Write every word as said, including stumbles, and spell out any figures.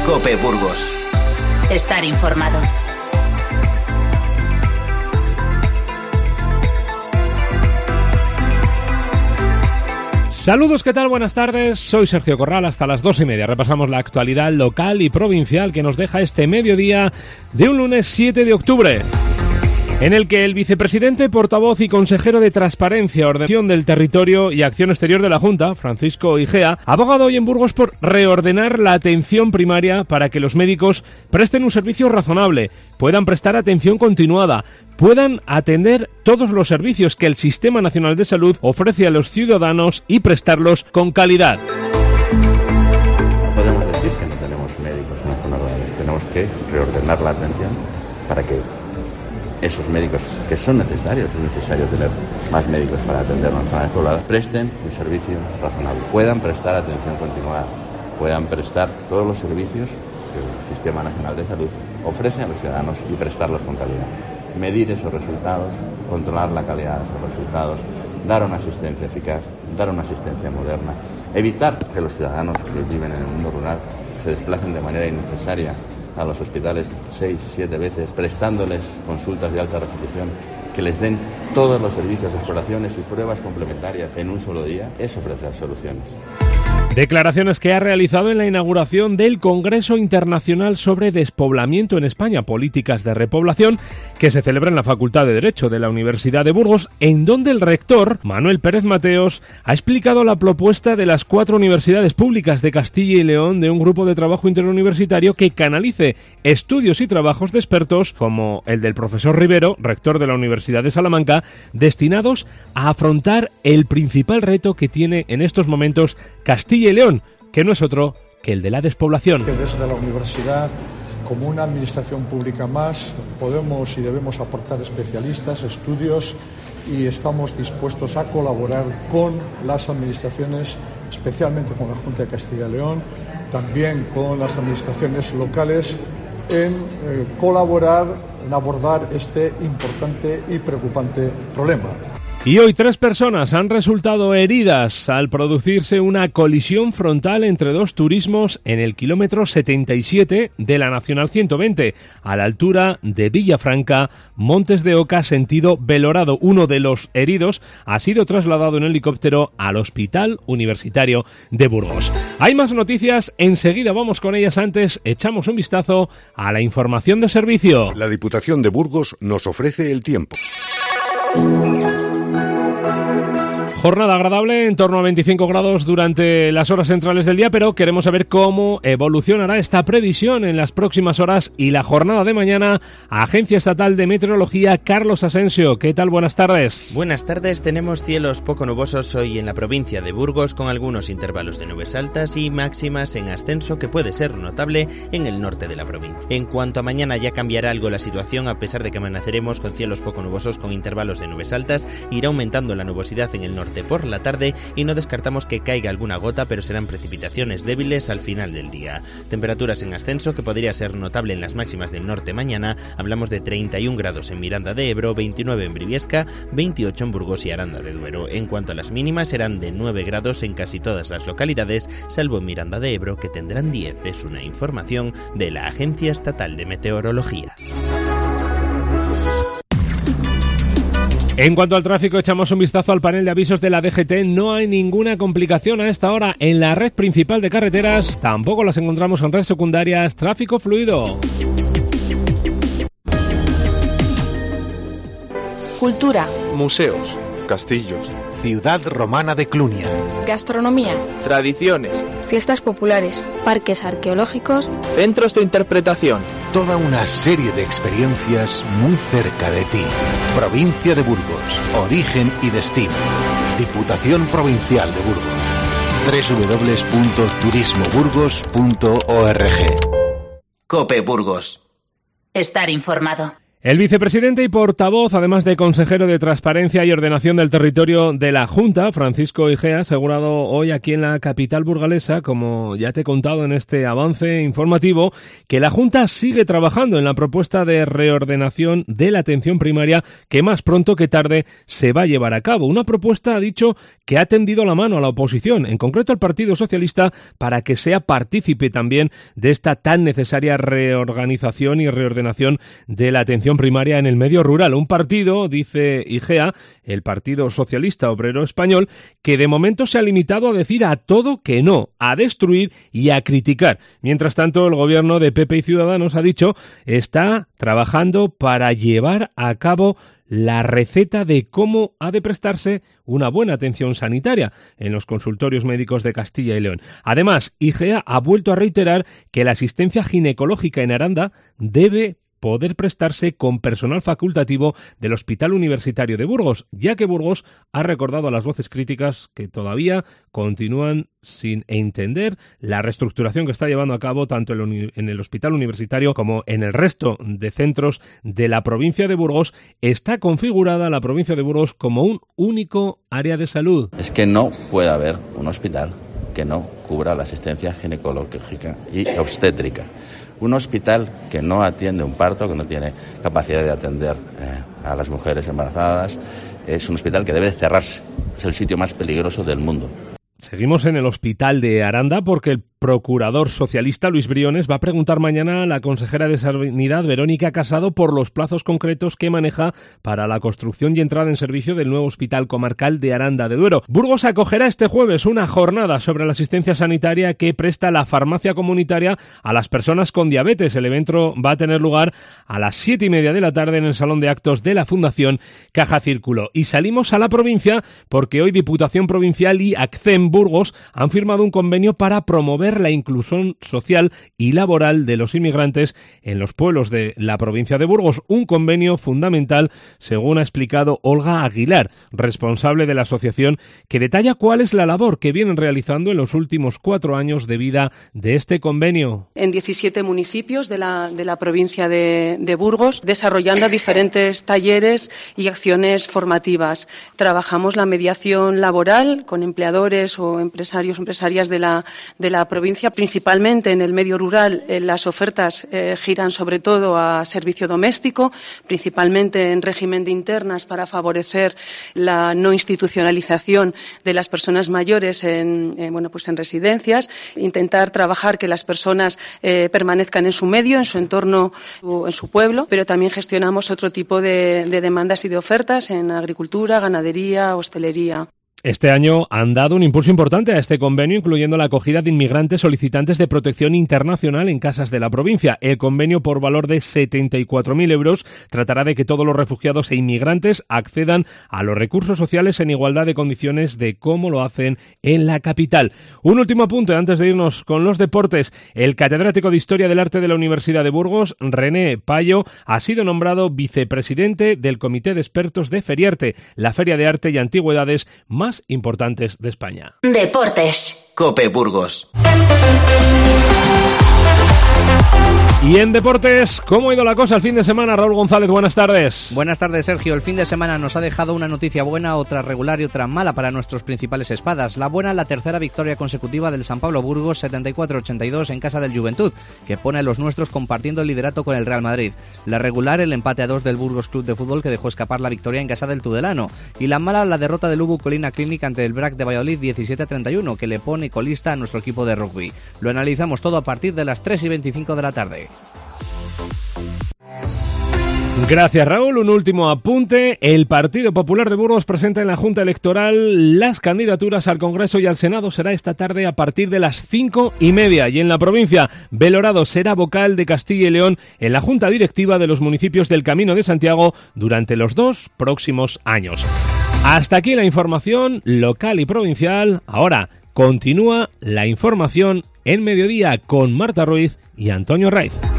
COPE Burgos. Estar informado. Saludos, ¿qué tal? Buenas tardes, soy Sergio Corral, hasta las dos y media repasamos la actualidad local y provincial que nos deja este mediodía de un lunes siete de octubre, en el que el vicepresidente, portavoz y consejero de Transparencia, Ordenación del Territorio y Acción Exterior de la Junta, Francisco Igea, ha abogado hoy en Burgos por reordenar la atención primaria para que los médicos presten un servicio razonable, puedan prestar atención continuada, puedan atender todos los servicios que el Sistema Nacional de Salud ofrece a los ciudadanos y prestarlos con calidad. Podemos decir que no tenemos médicos en la zona rural, tenemos que reordenar la atención para que esos médicos que son necesarios, es necesario tener más médicos para atender las zonas pobladas, presten un servicio razonable, puedan prestar atención continuada, puedan prestar todos los servicios que el Sistema Nacional de Salud ofrece a los ciudadanos y prestarlos con calidad. Medir esos resultados, controlar la calidad de esos resultados, dar una asistencia eficaz, dar una asistencia moderna, evitar que los ciudadanos que viven en el mundo rural se desplacen de manera innecesaria a los hospitales seis, siete veces, prestándoles consultas de alta resolución, que les den todos los servicios, exploraciones y pruebas complementarias en un solo día, es ofrecer soluciones. Declaraciones que ha realizado en la inauguración del Congreso Internacional sobre Despoblamiento en España, Políticas de Repoblación, que se celebra en la Facultad de Derecho de la Universidad de Burgos, en donde el rector, Manuel Pérez Mateos, ha explicado la propuesta de las cuatro universidades públicas de Castilla y León de un grupo de trabajo interuniversitario que canalice estudios y trabajos de expertos, como el del profesor Rivero, rector de la Universidad de Salamanca, destinados a afrontar el principal reto que tiene en estos momentos Castilla y León, que no es otro que el de la despoblación. Que desde la universidad, como una administración pública más, podemos y debemos aportar especialistas, estudios, y estamos dispuestos a colaborar con las administraciones, especialmente con la Junta de Castilla y León, también con las administraciones locales, en eh, colaborar, en abordar este importante y preocupante problema. Y hoy tres personas han resultado heridas al producirse una colisión frontal entre dos turismos en el kilómetro setenta y siete de la Nacional ciento veinte, a la altura de Villafranca, Montes de Oca, sentido Belorado. Uno de los heridos ha sido trasladado en helicóptero al Hospital Universitario de Burgos. Hay más noticias, enseguida vamos con ellas. Antes echamos un vistazo a la información de servicio. La Diputación de Burgos nos ofrece el tiempo. Jornada agradable, en torno a veinticinco grados durante las horas centrales del día, pero queremos saber cómo evolucionará esta previsión en las próximas horas y la jornada de mañana. Agencia Estatal de Meteorología, Carlos Asensio. ¿Qué tal? Buenas tardes. Buenas tardes. Tenemos cielos poco nubosos hoy en la provincia de Burgos, con algunos intervalos de nubes altas y máximas en ascenso que puede ser notable en el norte de la provincia. En cuanto a mañana, ya cambiará algo la situación, a pesar de que amaneceremos con cielos poco nubosos con intervalos de nubes altas. Irá aumentando la nubosidad en el norte por la tarde y no descartamos que caiga alguna gota, pero serán precipitaciones débiles al final del día. Temperaturas en ascenso que podría ser notable en las máximas del norte mañana. Hablamos de treinta y un grados en Miranda de Ebro, veintinueve en Briviesca, veintiocho en Burgos y Aranda de Duero. En cuanto a las mínimas, serán de nueve grados en casi todas las localidades, salvo en Miranda de Ebro, que tendrán diez. Es una información de la Agencia Estatal de Meteorología. En cuanto al tráfico, echamos un vistazo al panel de avisos de la D G T. No hay ninguna complicación a esta hora en la red principal de carreteras. Tampoco las encontramos en redes secundarias. Tráfico fluido. Cultura. Museos. Castillos. Ciudad romana de Clunia. Gastronomía. Tradiciones. Fiestas populares. Parques arqueológicos. Centros de interpretación. Toda una serie de experiencias muy cerca de ti. Provincia de Burgos. Origen y destino. Diputación Provincial de Burgos. doble u doble u doble u punto turismo burgos punto org. COPE Burgos. Estar informado. El vicepresidente y portavoz, además de consejero de Transparencia y Ordenación del Territorio de la Junta, Francisco Igea, ha asegurado hoy aquí en la capital burgalesa, como ya te he contado en este avance informativo, que la Junta sigue trabajando en la propuesta de reordenación de la atención primaria que más pronto que tarde se va a llevar a cabo. Una propuesta, ha dicho, que ha tendido la mano a la oposición, en concreto al Partido Socialista, para que sea partícipe también de esta tan necesaria reorganización y reordenación de la atención primaria en el medio rural. Un partido, dice Igea, el Partido Socialista Obrero Español, que de momento se ha limitado a decir a todo que no, a destruir y a criticar. Mientras tanto, el gobierno de P P y Ciudadanos, ha dicho, está trabajando para llevar a cabo la receta de cómo ha de prestarse una buena atención sanitaria en los consultorios médicos de Castilla y León. Además, Igea ha vuelto a reiterar que la asistencia ginecológica en Aranda debe poder prestarse con personal facultativo del Hospital Universitario de Burgos, ya que Burgos ha recordado a las voces críticas que todavía continúan sin entender la reestructuración que está llevando a cabo tanto en el Hospital Universitario como en el resto de centros de la provincia de Burgos. Está configurada la provincia de Burgos como un único área de salud. Es que no puede haber un hospital que no cubra la asistencia ginecológica y obstétrica. Un hospital que no atiende un parto, que no tiene capacidad de atender eh, a las mujeres embarazadas, es un hospital que debe cerrarse. Es el sitio más peligroso del mundo. Seguimos en el hospital de Aranda porque el procurador socialista Luis Briones va a preguntar mañana a la consejera de Sanidad Verónica Casado por los plazos concretos que maneja para la construcción y entrada en servicio del nuevo hospital comarcal de Aranda de Duero. Burgos acogerá este jueves una jornada sobre la asistencia sanitaria que presta la farmacia comunitaria a las personas con diabetes. El evento va a tener lugar a las siete y media de la tarde en el Salón de Actos de la Fundación Caja Círculo. Y salimos a la provincia porque hoy Diputación Provincial y ACCEM Burgos han firmado un convenio para promover la inclusión social y laboral de los inmigrantes en los pueblos de la provincia de Burgos. Un convenio fundamental, según ha explicado Olga Aguilar, responsable de la asociación, que detalla cuál es la labor que vienen realizando en los últimos cuatro años de vida de este convenio. En diecisiete municipios de la, de la provincia de, de Burgos, desarrollando diferentes talleres y acciones formativas. Trabajamos la mediación laboral con empleadores o empresarios, empresarias de la, de la provincia, principalmente en el medio rural. Eh, las ofertas eh, giran sobre todo a servicio doméstico, principalmente en régimen de internas para favorecer la no institucionalización de las personas mayores en, eh, bueno, pues en residencias, intentar trabajar que las personas eh, permanezcan en su medio, en su entorno o en su pueblo, pero también gestionamos otro tipo de, de demandas y de ofertas en agricultura, ganadería, hostelería. Este año han dado un impulso importante a este convenio, incluyendo la acogida de inmigrantes solicitantes de protección internacional en casas de la provincia. El convenio, por valor de setenta y cuatro mil euros, tratará de que todos los refugiados e inmigrantes accedan a los recursos sociales en igualdad de condiciones de cómo lo hacen en la capital. Un último apunte antes de irnos con los deportes. El catedrático de Historia del Arte de la Universidad de Burgos, René Payo, ha sido nombrado vicepresidente del Comité de Expertos de Feriarte, la feria de arte y antigüedades más importantes de España. Deportes. COPE Burgos. Y en deportes, ¿cómo ha ido la cosa el fin de semana? Raúl González, buenas tardes. Buenas tardes, Sergio. El fin de semana nos ha dejado una noticia buena, otra regular y otra mala para nuestros principales espadas. La buena, la tercera victoria consecutiva del San Pablo Burgos, setenta y cuatro a ochenta y dos en casa del Juventud, que pone a los nuestros compartiendo el liderato con el Real Madrid. La regular, el empate a dos del Burgos Club de Fútbol, que dejó escapar la victoria en casa del Tudelano. Y la mala, la derrota del Ubu Colina Clinic ante el B R A C de Valladolid, diecisiete a treinta y uno, que le pone colista a nuestro equipo de rugby. Lo analizamos todo a partir de las tres y veinticinco de la tarde. Gracias, Raúl. Un último apunte. El Partido Popular de Burgos presenta en la Junta Electoral las candidaturas al Congreso y al Senado. Será esta tarde a partir de las cinco y media. Y en la provincia, Belorado será vocal de Castilla y León en la Junta Directiva de los municipios del Camino de Santiago durante los dos próximos años. Hasta aquí la información local y provincial. Ahora continúa la información en mediodía con Marta Ruiz y Antonio Raiz.